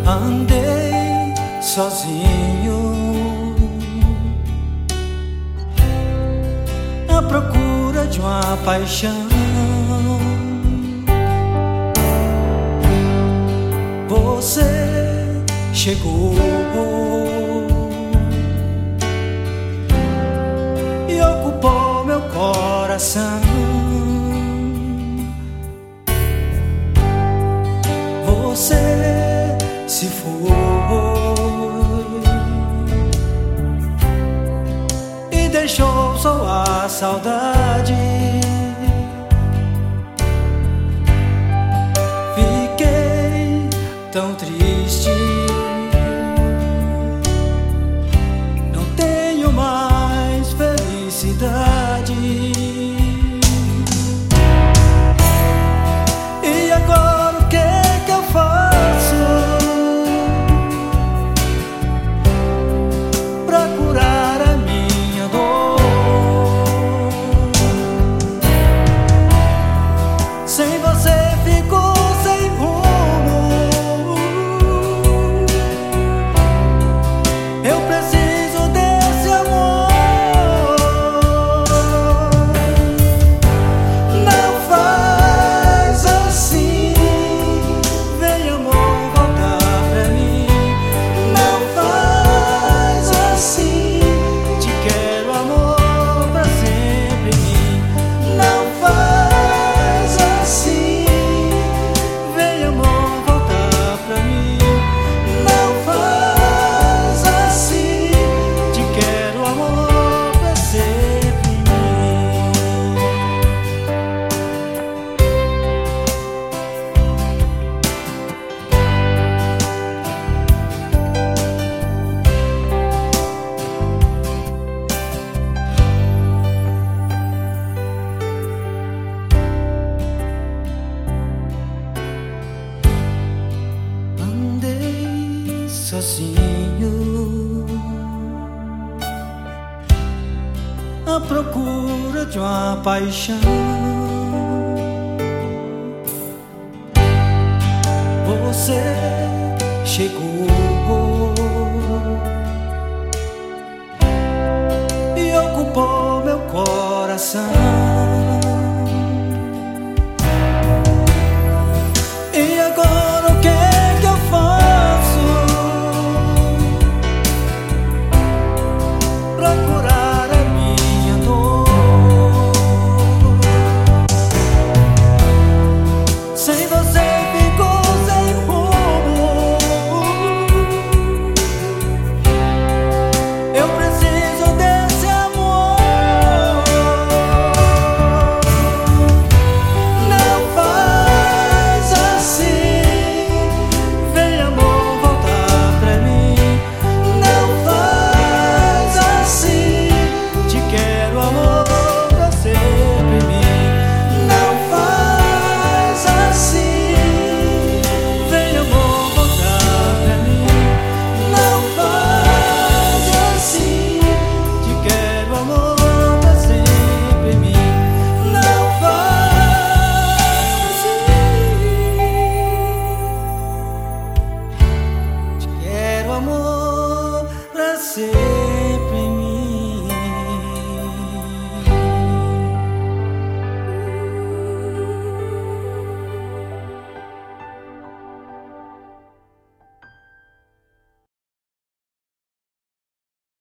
Andei sozinho à procura de uma paixão. Você chegou e ocupou meu coração. Você se foi e deixou só a saudade. Fiquei tão triste, não tenho mais felicidade. E agora o que eu faço pra curar a minha dor? Sem você ficou sem rumo. Eu preciso desse amor. Não faz assim, vem amor voltar pra mim. Não faz assim, te quero amor pra sempre em mim. Não faz assim, vem amor voltar pra mim. Não faz assim, te quero amor pra sempre em mim. Andei sozinho à procura de uma paixão. Você chegou e ocupou meu coração. E agora o que eu faço pra curar a minha dor? Sem você ficou sem rumo. Eu preciso desse amor. Não faz assim, vem amor voltar pra mim. Não faz assim, te quero amor pra sempre em mim. Não faz assim, vem amor voltar pra mim. Não faz assim, te quero amor pra sempre em mim. Não faz assim, te quero amor pra sempre.